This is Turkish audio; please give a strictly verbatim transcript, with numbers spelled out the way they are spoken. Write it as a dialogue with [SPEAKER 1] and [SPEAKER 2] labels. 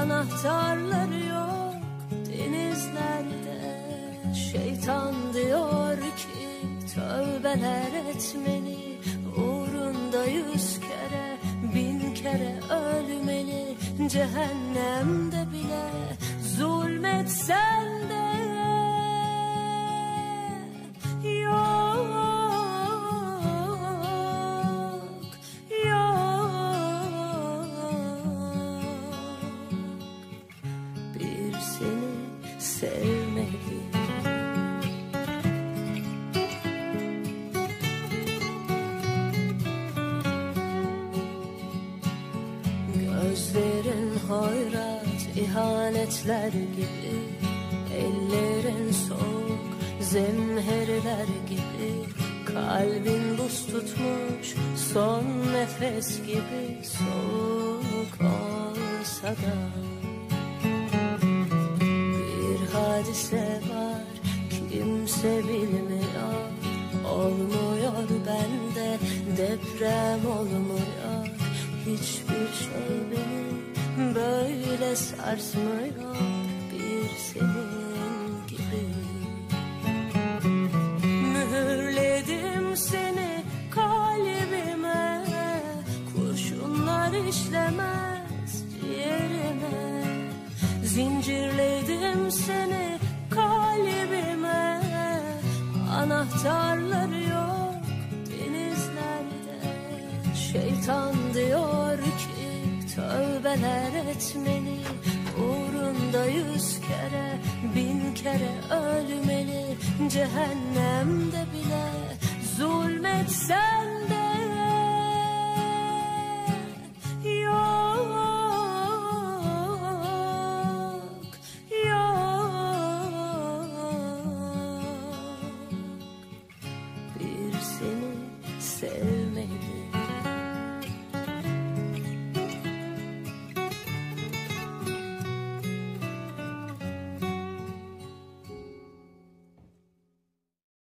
[SPEAKER 1] Anahtarları yok denizlerde. Şeytan diyor ki tövbeler etmeli, uğrunda yüz kere bin kere ölmeli. Cehennemde bile zulmetsen de yok, yok. Bir seni sevmeli. Gözlerin hoyrat ihanetler gibi, ellerin soğuk zemherler gibi, kalbin buz tutmuş son nefes gibi. Soğuk olsa da bir hadise var kimse bilmiyor. Olmuyor bende deprem olmuyor. Hiçbir şey beni böyle sarsmıyor bir senin gibi. Mühürledim seni kalbime, kurşunlar işlemez ciğerime. Zincirledim seni kalbime, anahtarları yok denizlerde. Şeytan diyor ki tövbeler etmeli, uğrunda yüz kere bin kere ölmeli. Cehennemde bile zulmetsen